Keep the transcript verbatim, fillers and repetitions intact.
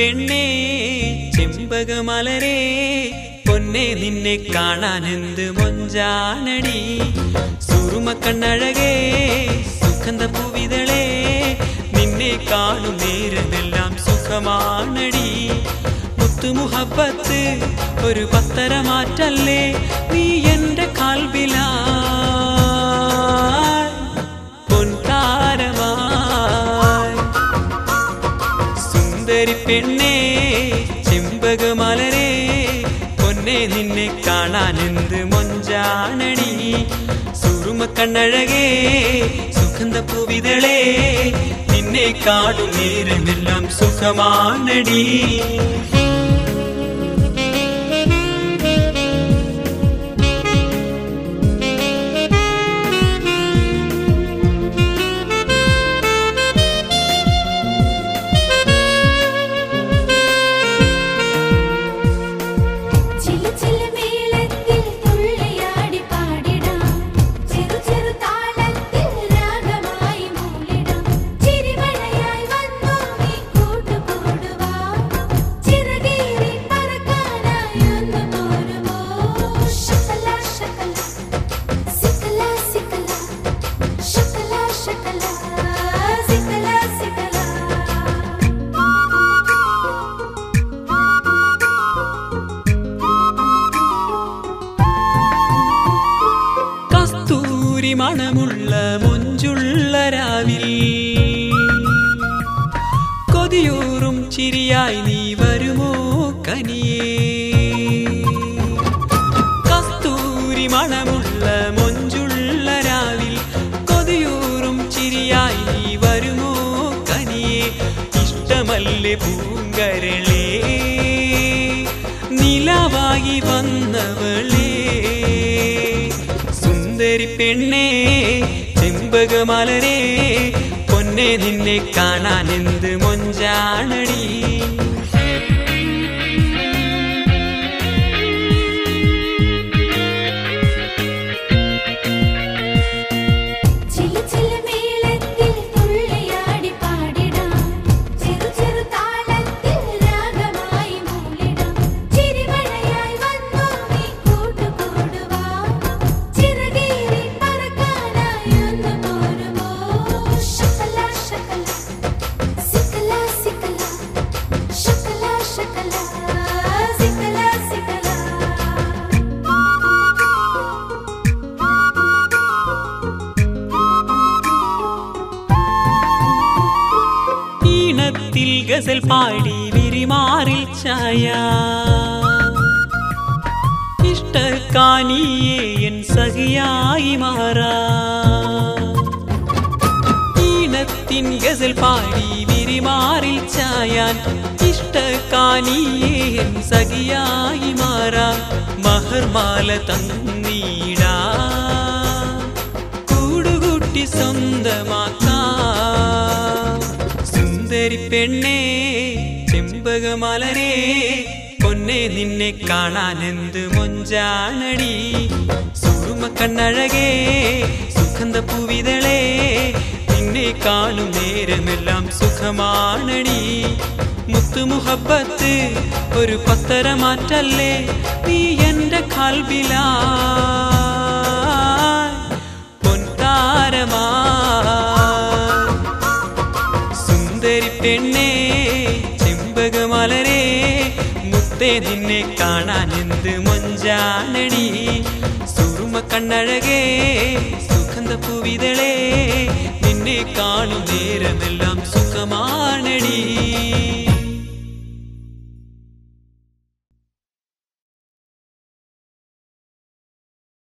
പെണ്ണേ ചെമ്പകമലരേ പൊന്നേ നിന്നെ കാണാനെന്ത് മൊഞ്ചാണടി സുറുമക്കണ്ണഴകേ സുഗന്ധ പൂവിതളേ നിന്നെ കാണും നേരമെല്ലാം സുഖമാണടി മുത്തുമുഹബത്ത് ഒരു പത്തരമാറ്റല്ലേ നീ എന്റെ കാൽബിലാ പെണ്ണേ ചെമ്പകമലരേ പൊന്നേ നിന്നെ കാണാനെന്ത് മൊഞ്ചാണടി സുറുമക്കണ്ണഴകേ സുഗന്ധ പൂവിതളേ നിന്നെ കാണും നേരമെല്ലാം സുഖമാണടി മണമുള്ള മൊഞ്ചുള്ള രാവിൽ കൊതിയൂറും ചിരിയായി നീ വരുമോ കനിയേ കസ്തൂരി മണമുള്ള മൊഞ്ചുള്ള രാവിൽ കൊതിയൂറും ചിരിയായി നീ വരുമോ കനിയേ ഇഷ്ടമല്ലേ പൂങ്കരളേ നിലവായി വന്നവളേ പെണ്ണേ ചെമ്പകമലരേ പൊന്നേ നിന്നെ കാണാനെന്ത് മൊഞ്ചാണടി ഗസൽ പാടി വിരിമാറിൽ ചായ ഇഷ്ടക്കാനിയെ എൻ സഖിയായി മാറാ ഈണത്തിൻ ഗസൽ പാടി വിരിമാറിൽ ചായാൻ ഇഷ്ടക്കാനിയെ എൻ സഖിയായി മാറാ മഹർമാല തന്നീടാ കൂടുകൂട്ടി സ്വന്തമാക്കാ പെണ്ണേ ചെമ്പകമലരേ പൊന്നേ നിന്നെ കാണാനെന്ത് മൊഞ്ചാണടി സുറുമക്കണ്ണഴകേ സുഗന്ധ പൂവിതളേ നിന്നെ കാണും നേരമെല്ലാം സുഖമാണടി മുത്തുമുഹബത്ത് ഒരു പത്തരമാറ്റല്ലേ നീ എന്റെ കാൽബിലാ പൊൻതാരമാ പെണ്ണേ ചെമ്പകമലരേ മുത്തേ നിന്നെ കാണാനെന്ത് മൊഞ്ചാണടി സുറുമക്കണ്ണഴകേ സുഗന്ധ പൂവിതളേ നിന്നെ കാണും നേരമെല്ലാം സുഖമാണടി.